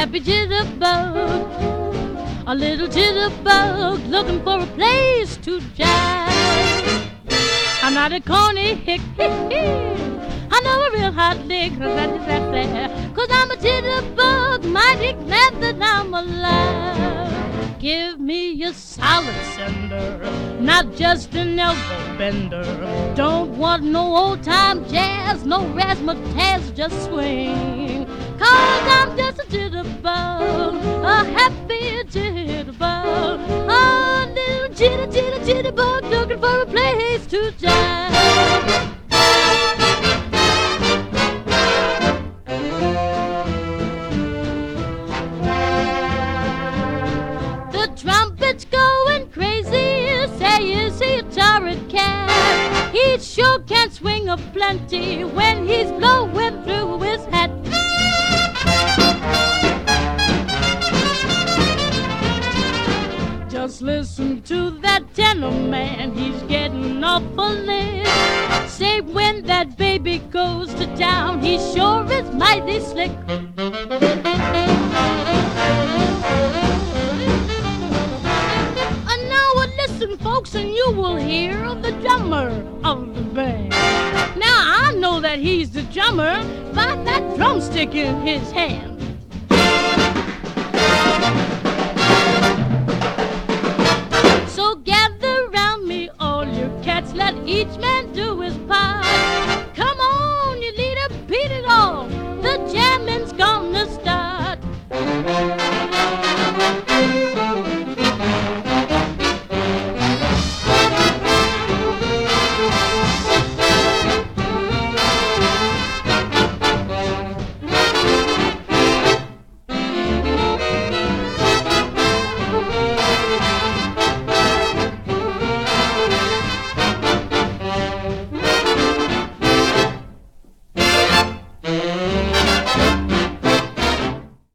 happy jitterbug, a little jitterbug looking for a place to jive. I'm not a corny hick, I know a real hot lick, cause I'm a jitterbug, mighty glad that I'm alive. Give me a solid cinder, not just an elbow bender. Don't want no old-time jazz, no razzmatazz, just swing. Cause I'm just a jitterbug, a happy jitterbug, a little jitterbug looking for a place to jive. The trumpet's going crazy, say is he a torrid cat? He sure can swing a plenty when he's blowing through his hat. Just listen to that tenor man, he's getting awful lit. Say when that baby goes to town, he sure is mighty slick. And now listen folks, and you will hear of the drummer of the band. Now I know that he's the drummer by that drumstick in his hand.